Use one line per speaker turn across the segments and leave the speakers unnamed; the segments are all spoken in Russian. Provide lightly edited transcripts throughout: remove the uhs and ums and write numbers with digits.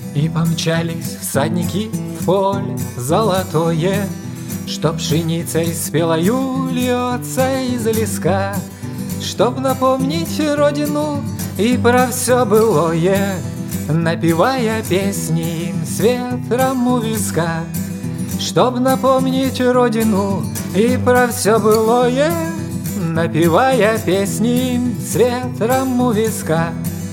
И помчались всадники в поле золотое, Что пшеницей спелою льется из леска, Чтоб напомнить родину и про все былое, Напевая песни им с ветром у виска. Чтоб напомнить родину и про все былое, Напевая песни им с ветром у виска.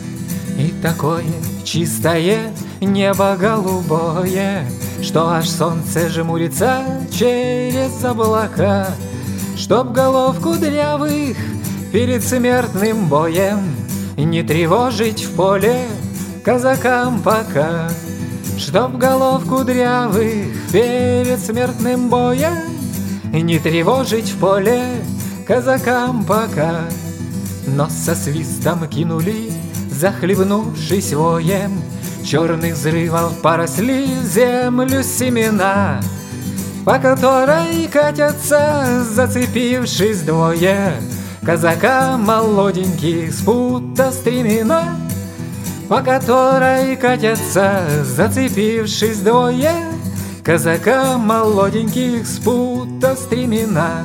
И такое чистое небо голубое, Что аж солнце жмурится через облака. Чтоб голов кудрявых перед смертным боем Не тревожить в поле казакам пока. Чтоб голов кудрявых перед смертным боем Не тревожить в поле казакам пока. Но со свистом кинули, захлебнувшись воем, Черных взрывов поросли в землю семена, По которой катятся, зацепившись двое, Казака молоденьких с пута стремена. По которой катятся, зацепившись двое, Казака молоденьких с пута стремена.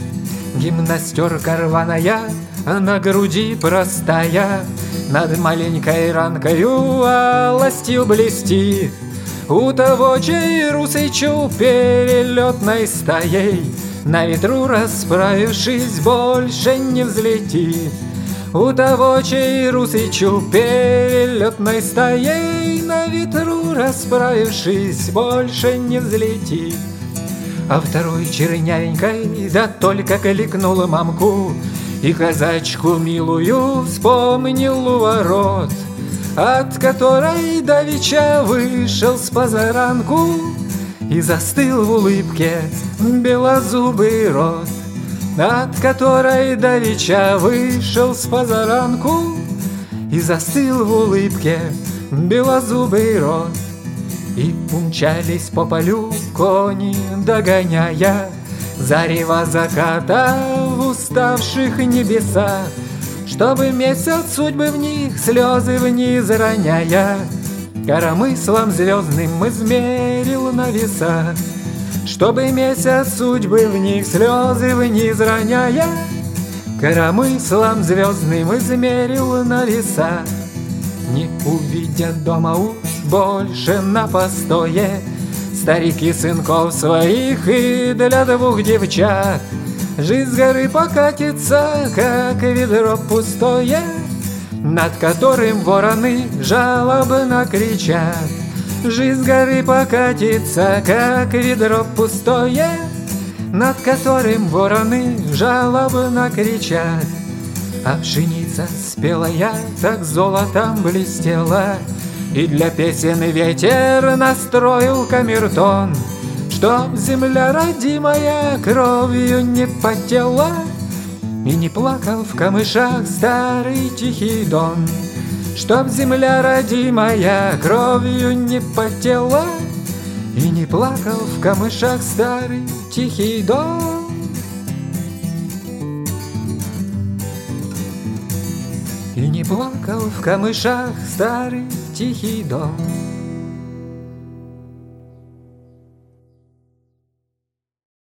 Гимнастерка рваная, на груди простая, Над маленькой ранкою алостью блестит. У того, чей русый чуб перелетной стаей На ветру расправившись больше не взлетит. У того, чей русый чуб перелетной стаей На ветру расправившись больше не взлетит. А второй чернявенькой, да только кликнул мамку, И казачку милую вспомнил у ворот, От которой давеча вышел с позаранку И застыл в улыбке белозубый рот. От которой давеча вышел с позаранку И застыл в улыбке белозубый рот. И умчались по полю кони, догоняя зарево заката в уставших небесах, Чтобы месяц судьбы в них слезы вниз роняя, Коромыслом звездным измерил на весах. Чтобы месяц судьбы в них слезы вниз роняя, Коромыслом звездным измерил на весах. Не увидят дома уж больше на постое Старики сынков своих и для двух девчат. Жизнь с горы покатится, как ведро пустое, Над которым вороны жалобно кричат. Жизнь с горы покатится, как ведро пустое, Над которым вороны жалобно кричат. А пшеница спелая так золотом блестела, И для песен ветер настроил камертон, Чтоб земля родимая кровью не потела, И не плакал в камышах старый тихий дон. Чтоб земля родимая кровью не потела, И не плакал в камышах старый тихий дон. И не плакал в камышах старый тихий дом.